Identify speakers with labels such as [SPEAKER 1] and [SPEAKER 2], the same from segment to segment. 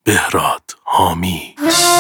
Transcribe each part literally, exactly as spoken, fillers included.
[SPEAKER 1] بهراد حامی.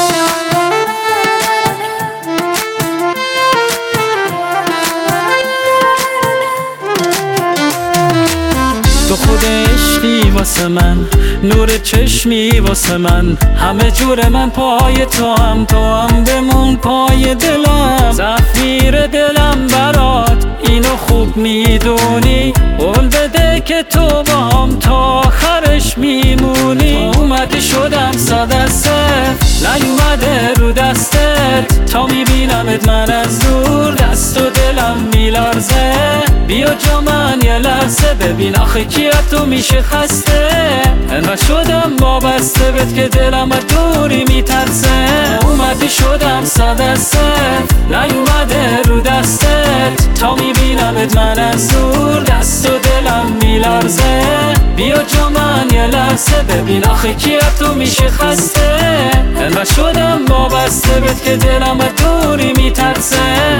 [SPEAKER 2] تو خود عشقی واسه من، نور چشمی واسه من، همه جور من پای تو هم، تو هم بمون پای دلم. زفیر دلم برات اینو خوب میدونی، قول بده که تو با هم تا آخرش میمونی. تو اومدی شدم صد از صفر، نیومده رو دستت، تا میبینمت من از دور دست و دلم میلرزه. بیا جا من یه لحظه ببین آخه کی از تو میشه خسته. انقدر شدم وابسته بهت که دلم از دوری میترسه. اومدی شدم صد از صفر، نیومده رو دستت، تا میبینمت من از دور دست و دلم میلرزه. بیا جا من یه لحظه ببین آخه کی از تو میشه خسته. انقدر شدم وابسته بهت که دلم از دوری میترسه.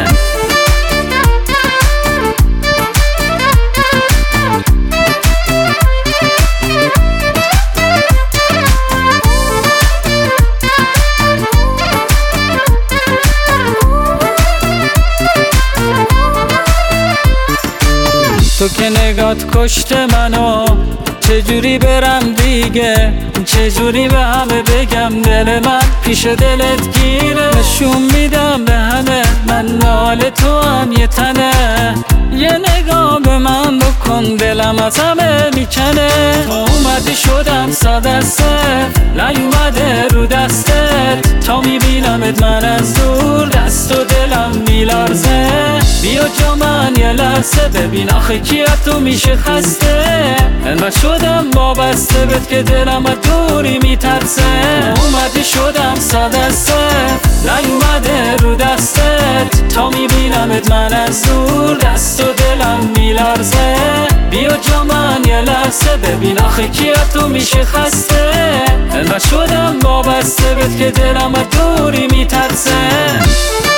[SPEAKER 2] تو که نگات کشت منو، چجوری برم دیگه، چجوری به همه بگم دل من پیش دلت گیره. نشون میدم به همه من مال تو هم یه تنه، یه نگاه به من بکن دلم از همه میکنه. تو اومدی شدم صد از صفر، نیومده رو دستت، تا میبینمت من از دور دست و دلم میلرزه. بیا جا من یه لحظه ببین آخه کی از تو میشه خسته. انقدر شدم وابسته بهت که دلم از دوری میترسه. اومدی شدم صد از صفر، نیومده رو دستت، تا میبینمت من از دور دست و دلم میلرزه. بیا جا من یه لحظه ببین آخه کی از تو میشه خسته. انقدر شدم وابسته بهت که دلم از دوری میترسه.